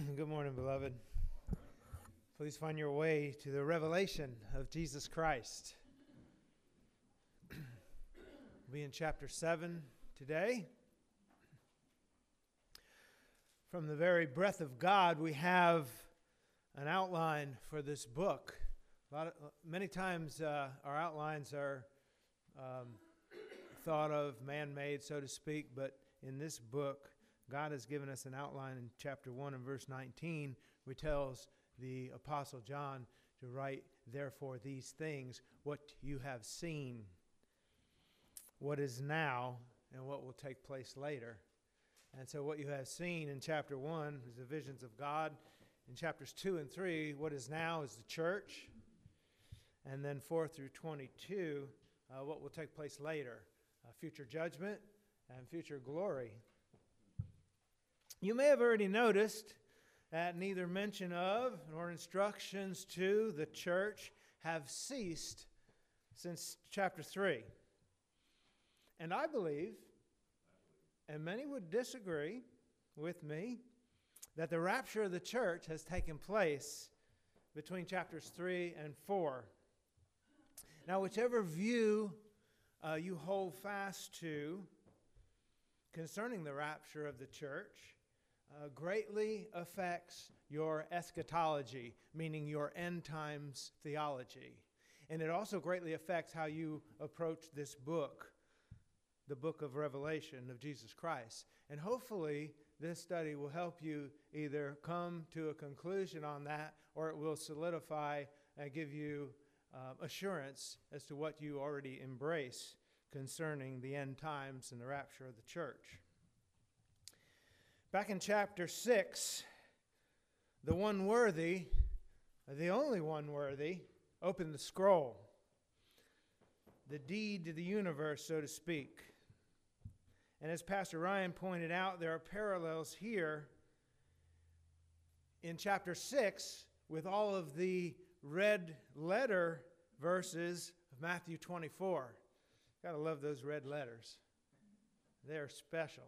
Good morning, beloved. Please find your way to the revelation of Jesus Christ. We'll be in chapter 7 today. From the very breath of God, we have an outline for this book. Many times our outlines are thought of man-made, so to speak, but in this book, God has given us an outline in chapter 1 and verse 19, which tells the Apostle John to write, therefore, these things, what you have seen, what is now, and what will take place later. And so what you have seen in chapter 1 is the visions of God. In chapters 2 and 3, what is now is the church. And then 4 through 22, what will take place later, future judgment and future glory. You may have already noticed that neither mention of nor instructions to the church have ceased since chapter 3. And I believe, and many would disagree with me, that the rapture of the church has taken place between chapters 3 and 4. Now, whichever view you hold fast to concerning the rapture of the church, greatly affects your eschatology, meaning your end times theology. And it also greatly affects how you approach this book, the book of Revelation of Jesus Christ. And hopefully this study will help you either come to a conclusion on that, or it will solidify and give you assurance as to what you already embrace concerning the end times and the rapture of the church. Back in chapter 6, the one worthy, the only one worthy, opened the scroll, the deed to the universe, so to speak. And as Pastor Ryan pointed out, there are parallels here in chapter 6 with all of the red letter verses of Matthew 24. Gotta love those red letters. They're special.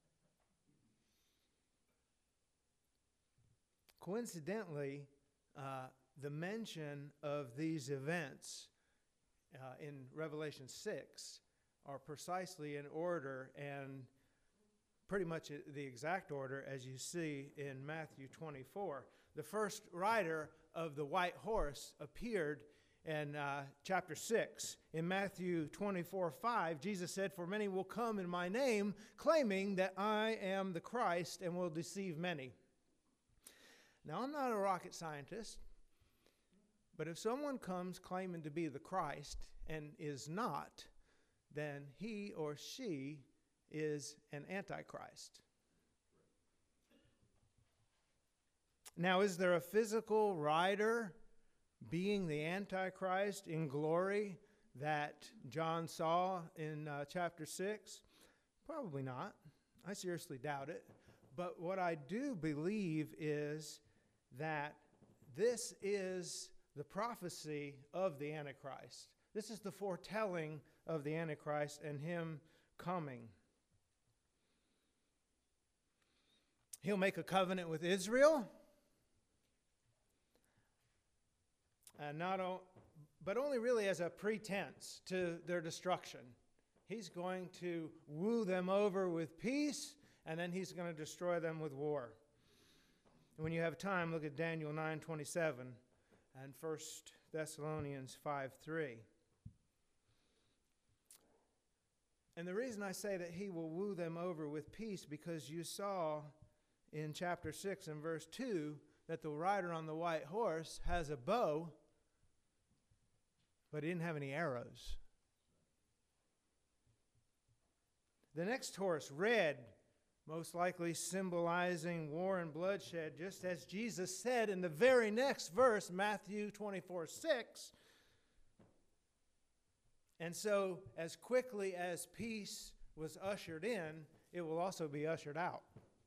Coincidentally, the mention of these events in Revelation 6 are precisely in order and pretty much the exact order as you see in Matthew 24. The first rider of the white horse appeared in chapter 6. In Matthew 24:5, Jesus said, "For many will come in my name, claiming that I am the Christ, and will deceive many." Now, I'm not a rocket scientist, but if someone comes claiming to be the Christ and is not, then he or she is an antichrist. Now, is there a physical rider being the antichrist in glory that John saw in chapter 6? Probably not. I seriously doubt it. But what I do believe is that this is the prophecy of the Antichrist. This is the foretelling of the Antichrist and him coming. He'll make a covenant with Israel, but only really as a pretense to their destruction. He's going to woo them over with peace, and then he's going to destroy them with war. When you have time, look at Daniel 9:27 and 1 Thessalonians 5:3. And the reason I say that he will woo them over with peace, because you saw in chapter 6 and verse 2 that the rider on the white horse has a bow, but he didn't have any arrows. The next horse, red, most likely symbolizing war and bloodshed, just as Jesus said in the very next verse, Matthew 24:6. And so, as quickly as peace was ushered in, it will also be ushered out.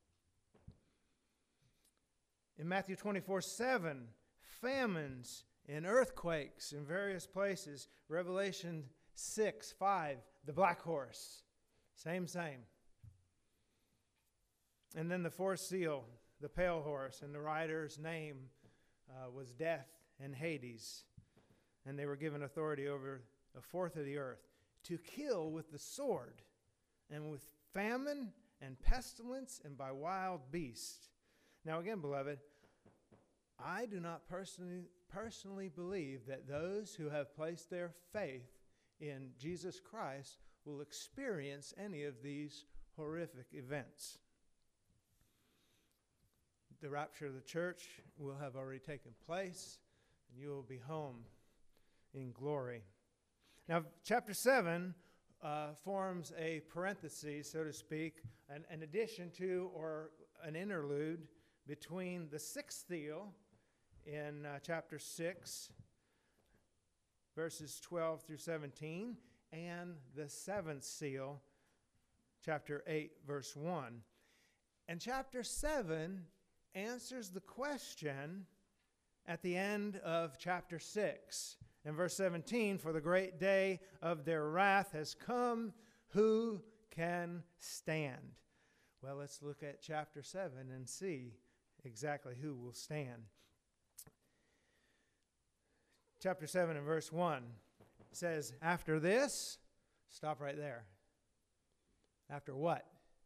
In Matthew 24:7, famines and earthquakes in various places. Revelation 6:5, the black horse. Same. And then the fourth seal, the pale horse, and the rider's name was Death and Hades. And they were given authority over a fourth of the earth to kill with the sword and with famine and pestilence and by wild beasts. Now again, beloved, I do not personally believe that those who have placed their faith in Jesus Christ will experience any of these horrific events. The rapture of the church will have already taken place, and you will be home in glory. Now, chapter 7 forms a parenthesis, so to speak, an addition to or an interlude between the sixth seal in chapter 6, verses 12 through 17, and the seventh seal, chapter 8, verse 1. And chapter 7 answers the question at the end of chapter 6. In verse 17, for the great day of their wrath has come, who can stand? Well, let's look at chapter 7 and see exactly who will stand. Chapter 7 and verse 1 says, after this, stop right there. After what?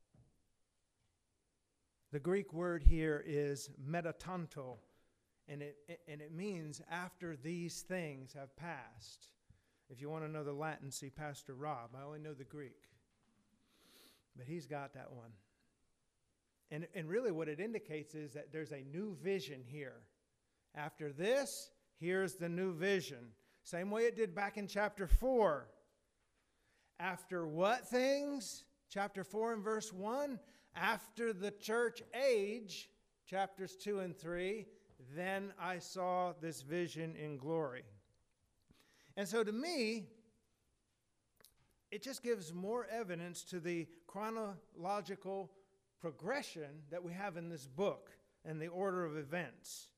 The Greek word here is metatanto, and it means after these things have passed. If you want to know the Latin, see Pastor Rob. I only know the Greek, but he's got that one. And really what it indicates is that there's a new vision here. After this, here's the new vision. Same way it did back in chapter 4. After what things? Chapter 4 and verse 1. After the church age, chapters 2 and 3, then I saw this vision in glory. And so to me, it just gives more evidence to the chronological progression that we have in this book and the order of events.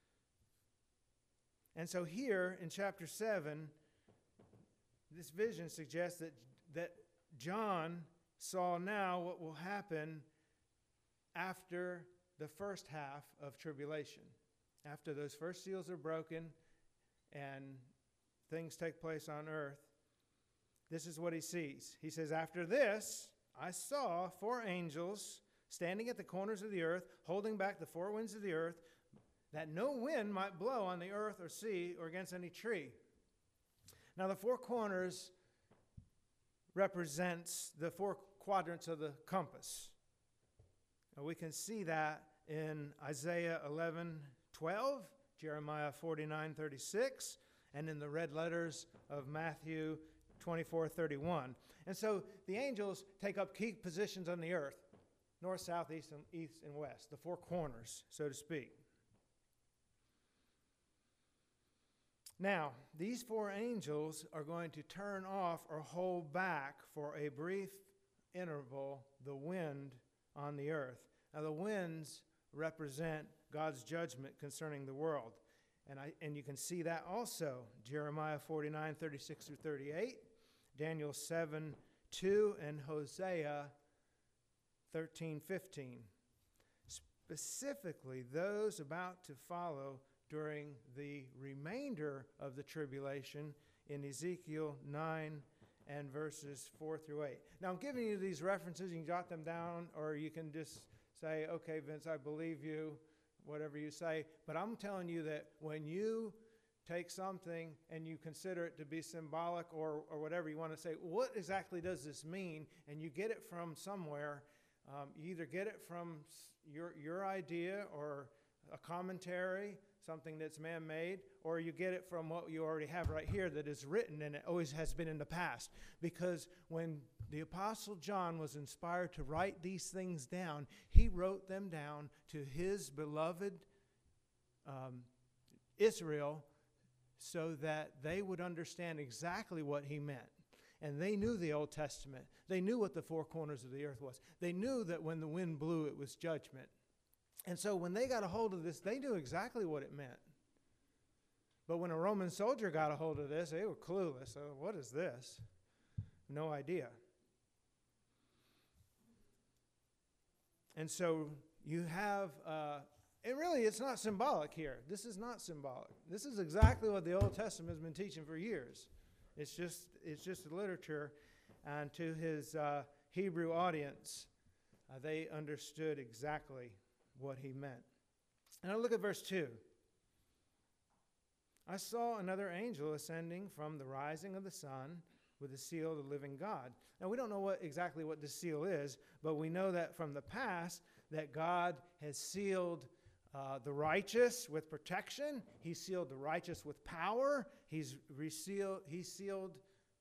And so here in chapter 7, this vision suggests that John saw now what will happen after the first half of tribulation. After those first seals are broken and things take place on earth, this is what he sees. He says, after this, I saw 4 angels standing at the corners of the earth, holding back the 4 winds of the earth, that no wind might blow on the earth or sea or against any tree. Now the 4 corners represents the 4 quadrants of the compass. Now we can see that in Isaiah 11:12, Jeremiah 49:36, and in the red letters of Matthew 24:31. And so the angels take up key positions on the earth, north, south, east, and west, the 4 corners, so to speak. Now, these 4 angels are going to turn off or hold back for a brief interval the wind on the earth. Now, the winds represent God's judgment concerning the world. And you can see that also. Jeremiah 49:36 through 38, Daniel 7:2, and Hosea 13:15. Specifically, those about to follow during the remainder of the tribulation in Ezekiel 9 and verses 4 through 8. Now, I'm giving you these references. You can jot them down, or you can just say, okay, Vince, I believe you, whatever you say. But I'm telling you that when you take something and you consider it to be symbolic or whatever you want to say, what exactly does this mean? And you get it from somewhere. You either get it from your idea or a commentary, something that's man-made, or you get it from what you already have right here that is written, and it always has been in the past. Because when the Apostle John was inspired to write these things down, he wrote them down to his beloved Israel so that they would understand exactly what he meant. And they knew the Old Testament. They knew what the 4 corners of the earth was. They knew that when the wind blew, it was judgment. And so when they got a hold of this, they knew exactly what it meant. But when a Roman soldier got a hold of this, they were clueless. So what is this? No idea. And so you have, and really it's not symbolic here. This is not symbolic. This is exactly what the Old Testament has been teaching for years. It's just literature, and to his Hebrew audience, they understood exactly what he meant. And now look at verse 2. I saw another angel ascending from the rising of the sun with the seal of the living God. Now, we don't know exactly what this seal is, but we know that from the past that God has sealed the righteous with protection. He sealed the righteous with power. He sealed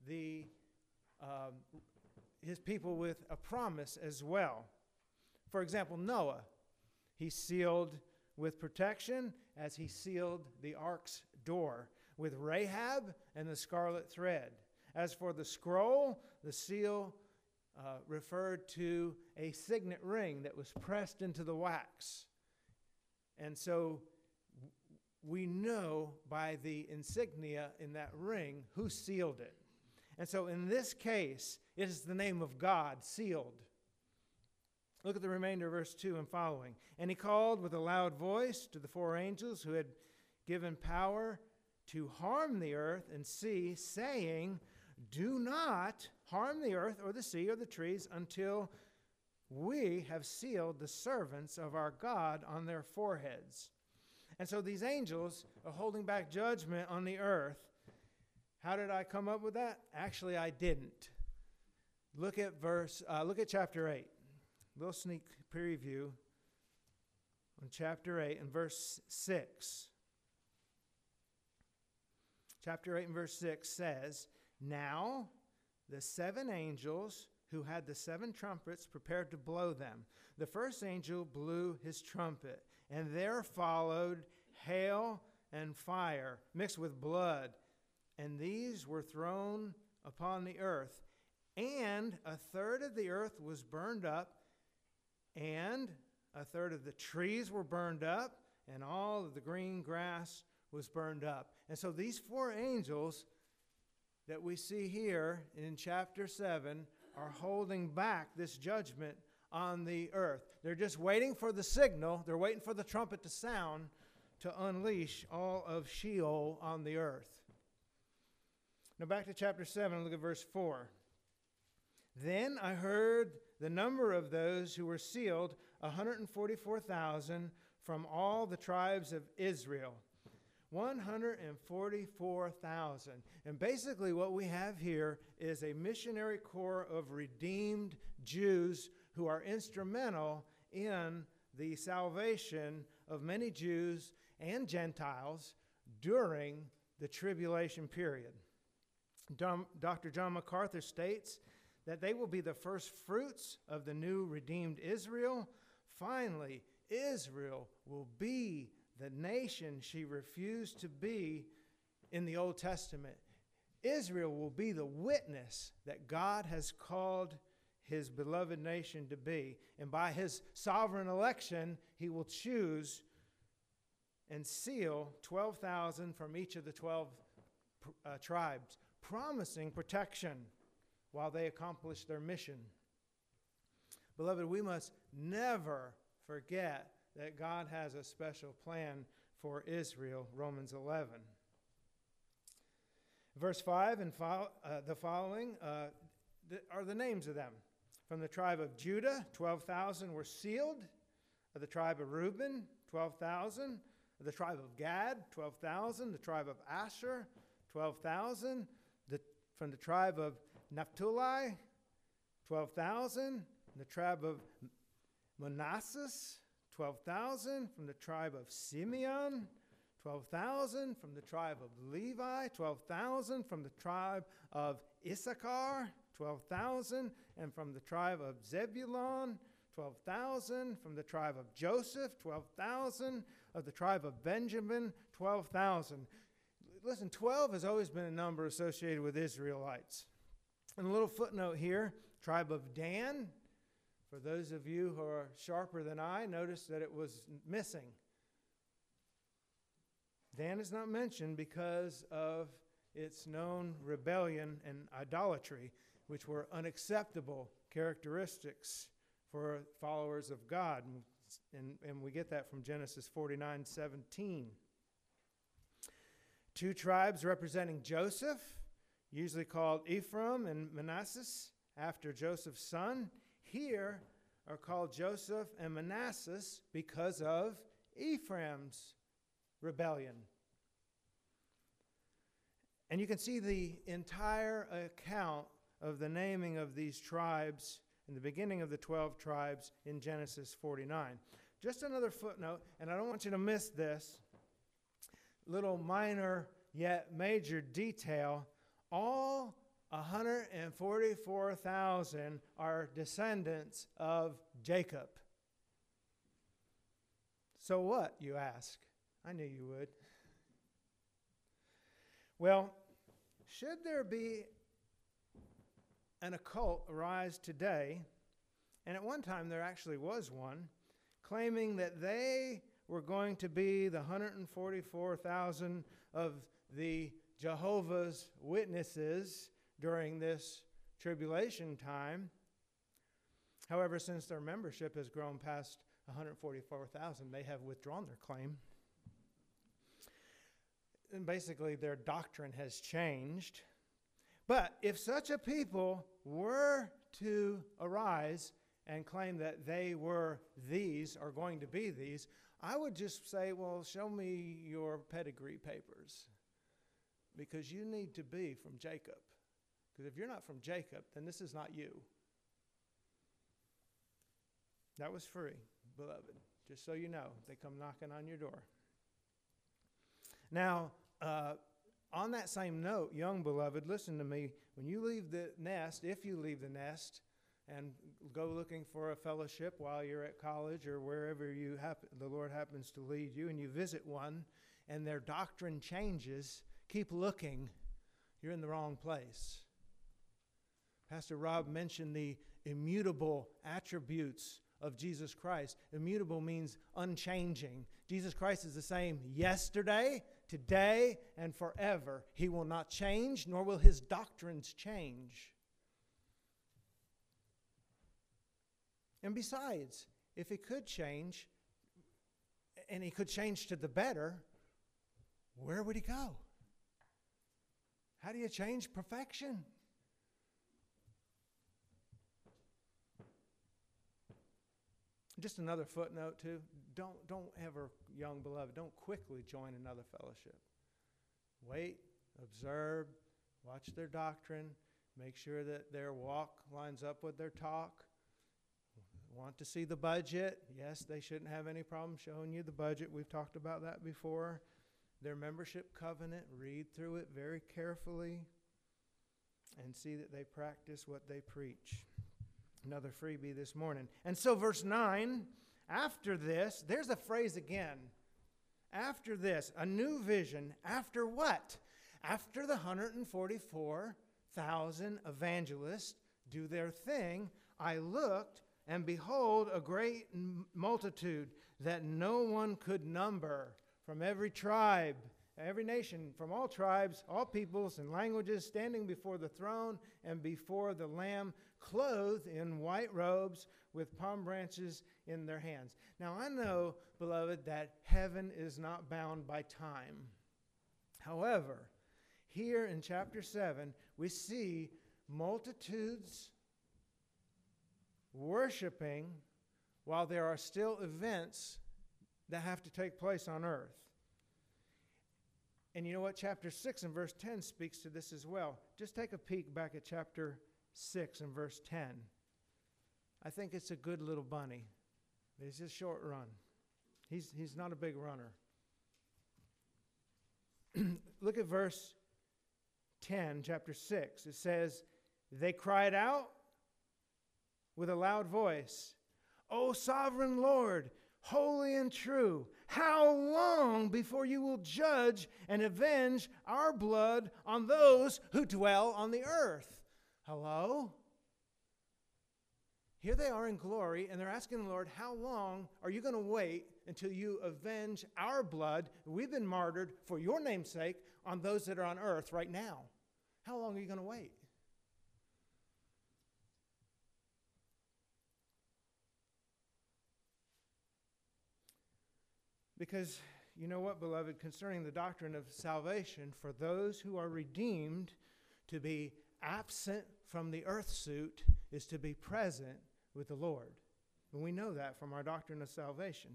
his people with a promise as well. For example, Noah, he sealed with protection as he sealed the ark's door with Rahab and the scarlet thread. As for the scroll, the seal referred to a signet ring that was pressed into the wax. And so we know by the insignia in that ring who sealed it. And so in this case, it is the name of God sealed. Look at the remainder of verse 2 and following. And he called with a loud voice to the four angels who had given power to harm the earth and sea, saying, do not harm the earth or the sea or the trees until we have sealed the servants of our God on their foreheads. And so these angels are holding back judgment on the earth. How did I come up with that? Actually, I didn't. Look at chapter 8. A little sneak preview on chapter 8 and verse 6. Chapter 8 and verse 6 says, now the seven angels who had the seven trumpets prepared to blow them. The first angel blew his trumpet, and there followed hail and fire mixed with blood, and these were thrown upon the earth. And a third of the earth was burned up, and a third of the trees were burned up, and all of the green grass was burned up. And so these four angels that we see here in chapter 7 are holding back this judgment on the earth. They're just waiting for the signal. They're waiting for the trumpet to sound to unleash all of Sheol on the earth. Now back to chapter 7, look at verse 4. Then I heard the number of those who were sealed, 144,000 from all the tribes of Israel. 144,000. And basically what we have here is a missionary corps of redeemed Jews who are instrumental in the salvation of many Jews and Gentiles during the tribulation period. Dr. John MacArthur states that they will be the first fruits of the new redeemed Israel. Finally, Israel will be the nation she refused to be in the Old Testament. Israel will be the witness that God has called his beloved nation to be. And by his sovereign election, he will choose and seal 12,000 from each of the 12 tribes, promising protection while they accomplish their mission. Beloved, we must never forget that God has a special plan for Israel, Romans 11. Verse 5 and the following are the names of them. From the tribe of Judah, 12,000 were sealed. Of the tribe of Reuben, 12,000. Of the tribe of Gad, 12,000. The tribe of Asher, 12,000. From the tribe of Naphtali, 12,000. The tribe of Manasseh, 12,000. From the tribe of Simeon, 12,000. From the tribe of Levi, 12,000. From the tribe of Issachar, 12,000. And from the tribe of Zebulun, 12,000. From the tribe of Joseph, 12,000. Of the tribe of Benjamin, 12,000. Listen, 12 has always been a number associated with Israelites. And a little footnote here, tribe of Dan. For those of you who are sharper than I, notice that it was missing. Dan is not mentioned because of its known rebellion and idolatry, which were unacceptable characteristics for followers of God. And we get that from Genesis 49:17. Two tribes representing Joseph, usually called Ephraim and Manasseh, after Joseph's son, here are called Joseph and Manasseh because of Ephraim's rebellion. And you can see the entire account of the naming of these tribes in the beginning of the 12 tribes in Genesis 49. Just another footnote, and I don't want you to miss this little minor yet major detail. All 144,000 are descendants of Jacob. So what, you ask? I knew you would. Well, should there be an occult arise today, and at one time there actually was one, claiming that they were going to be the 144,000 of the Jehovah's Witnesses during this tribulation time. However, since their membership has grown past 144,000, they have withdrawn their claim. And basically, their doctrine has changed. But if such a people were to arise and claim that they were these, or going to be these, I would just say, well, show me your pedigree papers. Because you need to be from Jacob. Because if you're not from Jacob, then this is not you. That was free, beloved. Just so you know, they come knocking on your door. Now, on that same note, young beloved, listen to me. When you leave the nest, if you leave the nest, and go looking for a fellowship while you're at college or wherever the Lord happens to lead you, and you visit one, and their doctrine changes, keep looking. You're in the wrong place. Pastor Rob mentioned the immutable attributes of Jesus Christ. Immutable means unchanging. Jesus Christ is the same yesterday, today, and forever. He will not change, nor will his doctrines change. And besides, if he could change, and he could change to the better, where would he go? How do you change perfection? Just another footnote too. Don't ever, young beloved, don't quickly join another fellowship. Wait, observe, watch their doctrine, make sure that their walk lines up with their talk. Want to see the budget? Yes, they shouldn't have any problem showing you the budget. We've talked about that before. Their membership covenant, read through it very carefully and see that they practice what they preach. Another freebie this morning. And so verse 9, after this, there's a phrase again. After this, a new vision. After what? After the 144,000 evangelists do their thing, I looked, and behold, a great multitude that no one could number, from every tribe, every nation, from all tribes, all peoples and languages, standing before the throne and before the Lamb, clothed in white robes with palm branches in their hands. Now I know, beloved, that heaven is not bound by time. However, here in chapter 7, we see multitudes worshiping while there are still events that have to take place on earth. And you know what? Chapter 6 and verse 10 speaks to this as well. Just take a peek back at chapter 6 and verse 10. I think it's a good little bunny. It's a short run. He's not a big runner. Look at verse 10, chapter 6. It says, they cried out with a loud voice, O sovereign Lord, holy and true, how long before you will judge and avenge our blood on those who dwell on the earth? Hello? Here they are in glory, and they're asking the Lord, how long are you going to wait until you avenge our blood? We've been martyred for your name's sake on those that are on earth right now. How long are you going to wait? Because you know what, beloved, concerning the doctrine of salvation, for those who are redeemed, to be absent from the earth suit is to be present with the Lord. And we know that from our doctrine of salvation.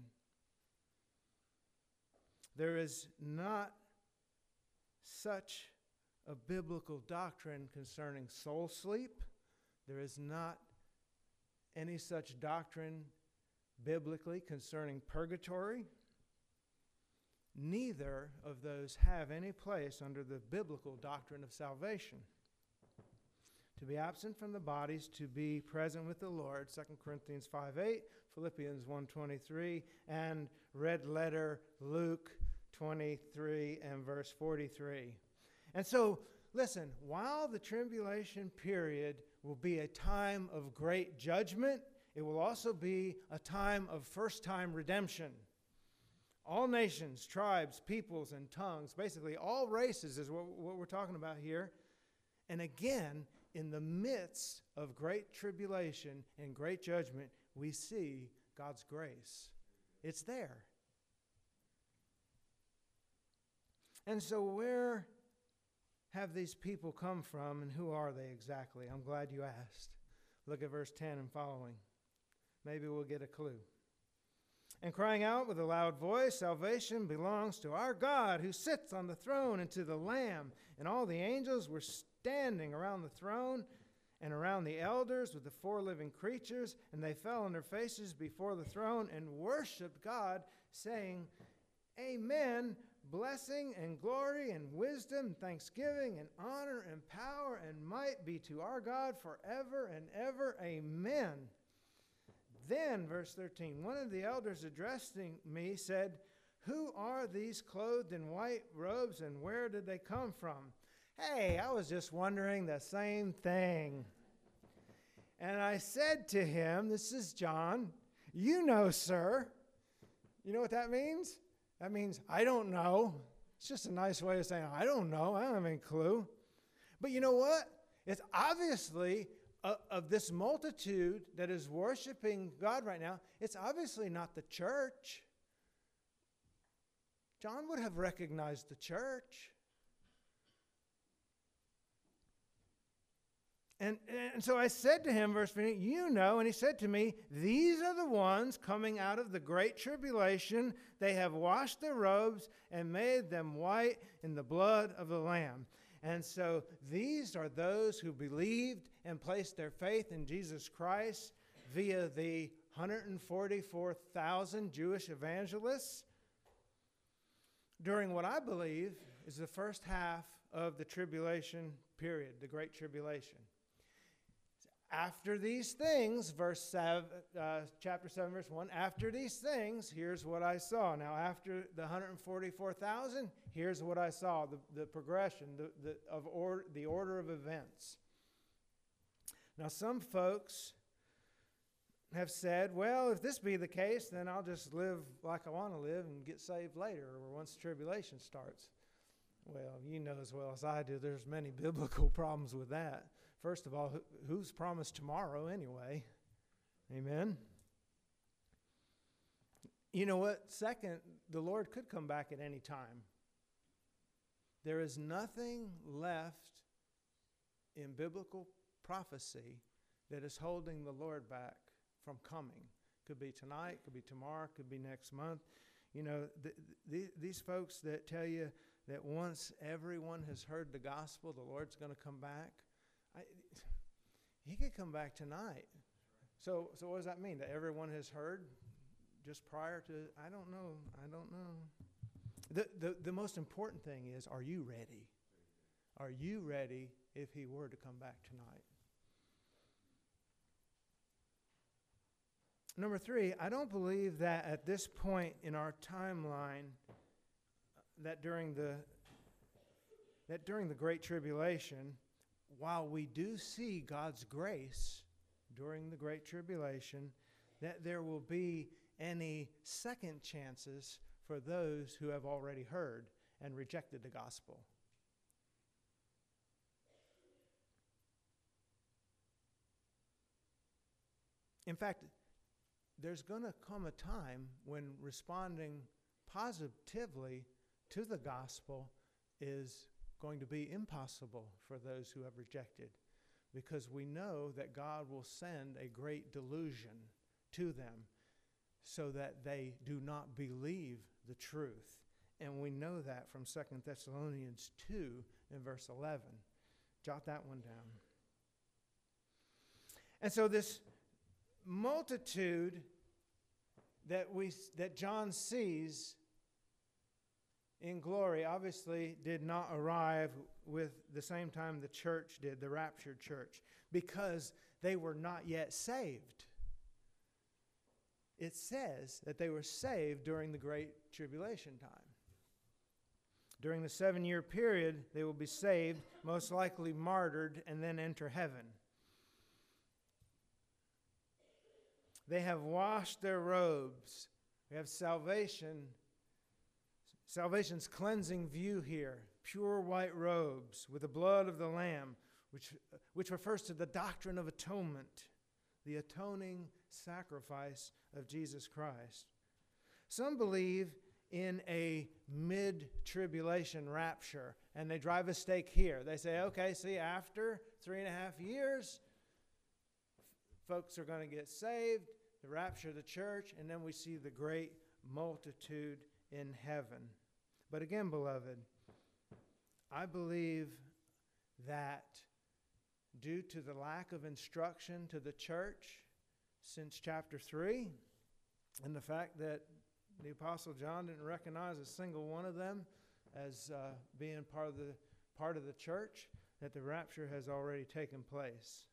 There is not such a biblical doctrine concerning soul sleep. There is not any such doctrine biblically concerning purgatory. Neither of those have any place under the biblical doctrine of salvation. To be absent from the bodies, to be present with the Lord, 2 Corinthians 5:8, Philippians 1:23, and red letter Luke 23 and verse 43. And so, listen, while the tribulation period will be a time of great judgment, it will also be a time of first-time redemption. All nations, tribes, peoples, and tongues, basically all races is what we're talking about here. And again, in the midst of great tribulation and great judgment, we see God's grace. It's there. And so where have these people come from, and who are they exactly? I'm glad you asked. Look at verse 10 and following. Maybe we'll get a clue. And crying out with a loud voice, salvation belongs to our God who sits on the throne and to the Lamb. And all the angels were standing around the throne and around the elders with the four living creatures, and they fell on their faces before the throne and worshiped God, saying, Amen, blessing and glory and wisdom and thanksgiving and honor and power and might be to our God forever and ever. Amen. Then, verse 13, one of the elders addressing me said, Who are these clothed in white robes, and where did they come from? Hey, I was just wondering the same thing. And I said to him, this is John, you know, sir. You know what that means? That means, I don't know. It's just a nice way of saying, I don't know. I don't have any clue. But you know what? It's obviously of this multitude that is worshiping God right now, it's obviously not the church. John would have recognized the church. And so I said to him, verse 15, you know, and he said to me, these are the ones coming out of the great tribulation. They have washed their robes and made them white in the blood of the Lamb. And so these are those who believed and placed their faith in Jesus Christ via the 144,000 Jewish evangelists during what I believe is the first half of the tribulation period, the Great Tribulation. After these things, chapter 7, verse 1, after these things, here's what I saw. Now, after the 144,000, here's what I saw, the progression, the order of events. Now, some folks have said, well, if this be the case, then I'll just live like I want to live and get saved later or once the tribulation starts. Well, you know as well as I do, there's many biblical problems with that. First of all, who's promised tomorrow anyway? Amen? You know what? Second, the Lord could come back at any time. There is nothing left in biblical prophecy that is holding the Lord back from coming. Could be tonight, could be tomorrow, could be next month. You know, these folks that tell you that once everyone has heard the gospel, the Lord's going to come back. He could come back tonight. So what does that mean? That everyone has heard just prior to, I don't know. The most important thing is, are you ready? Are you ready if he were to come back tonight? Number 3, I don't believe that at this point in our timeline that during the Great Tribulation, while we do see God's grace during the Great Tribulation, that there will be any second chances for those who have already heard and rejected the gospel. In fact, there's going to come a time when responding positively to the gospel is going to be impossible for those who have rejected, because we know that God will send a great delusion to them so that they do not believe the truth. And we know that from 2 Thessalonians 2 in verse 11. Jot that one down. And so this multitude that John sees in glory obviously did not arrive with the same time the church did, the raptured church, because they were not yet saved. It says that they were saved during the Great Tribulation time. During the 7-year period, they will be saved, most likely martyred, and then enter heaven. They have washed their robes. We have salvation. Salvation's cleansing view here. Pure white robes with the blood of the Lamb, which refers to the doctrine of atonement, the atoning sacrifice of Jesus Christ. Some believe in a mid-tribulation rapture, and they drive a stake here. They say, okay, see, after 3.5 years, folks are going to get saved, the rapture of the church, and then we see the great multitude in heaven. But again, beloved, I believe that due to the lack of instruction to the church since chapter 3, and the fact that the Apostle John didn't recognize a single one of them as being part of the church, that the rapture has already taken place.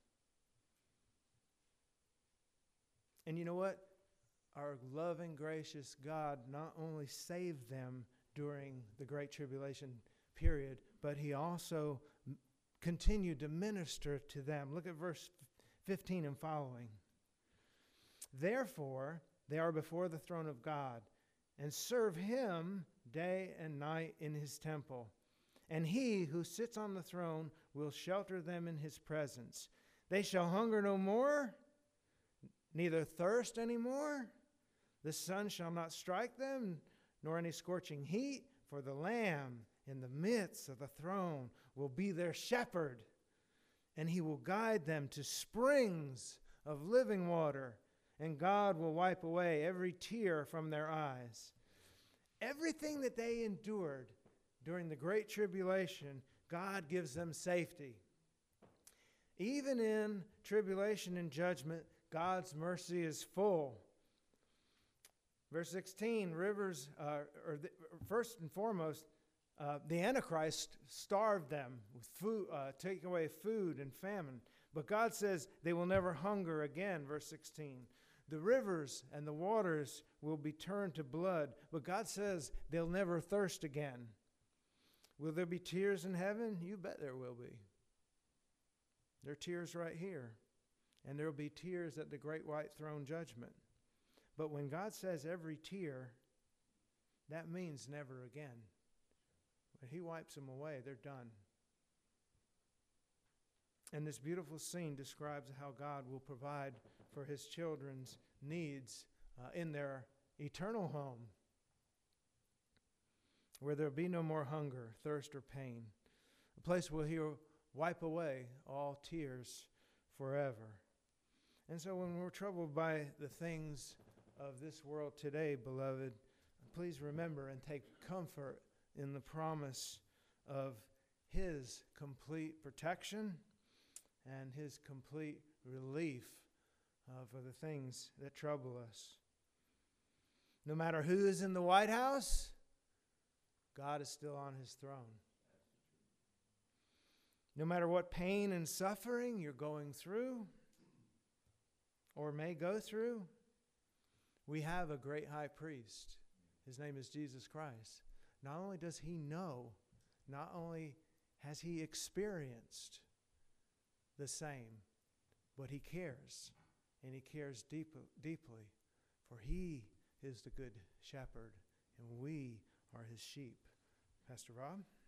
And you know what? Our loving, gracious God not only saved them during the Great Tribulation period, but He also continued to minister to them. Look at verse 15 and following. Therefore, they are before the throne of God, and serve Him day and night in His temple. And He who sits on the throne will shelter them in His presence. They shall hunger no more, neither thirst any more. The sun shall not strike them, nor any scorching heat, for the Lamb in the midst of the throne will be their shepherd, and He will guide them to springs of living water, and God will wipe away every tear from their eyes. Everything that they endured during the Great Tribulation, God gives them safety. Even in tribulation and judgment, God's mercy is full. Verse 16, first and foremost, the Antichrist starved them with food, take away food and famine. But God says they will never hunger again, verse 16. The rivers and the waters will be turned to blood, but God says they'll never thirst again. Will there be tears in heaven? You bet there will be. There are tears right here. And there will be tears at the great white throne judgment. But when God says every tear, that means never again. When He wipes them away, they're done. And this beautiful scene describes how God will provide for His children's needs in their eternal home, where there will be no more hunger, thirst, or pain. A place where He will wipe away all tears forever. And so when we're troubled by the things of this world today, beloved, please remember and take comfort in the promise of His complete protection and His complete relief for the things that trouble us. No matter who is in the White House, God is still on His throne. No matter what pain and suffering you're going through or may go through, we have a great high priest. His name is Jesus Christ. Not only does He know, not only has He experienced the same, but He cares, and He cares deeply, for He is the good shepherd, and we are His sheep. Pastor Rob?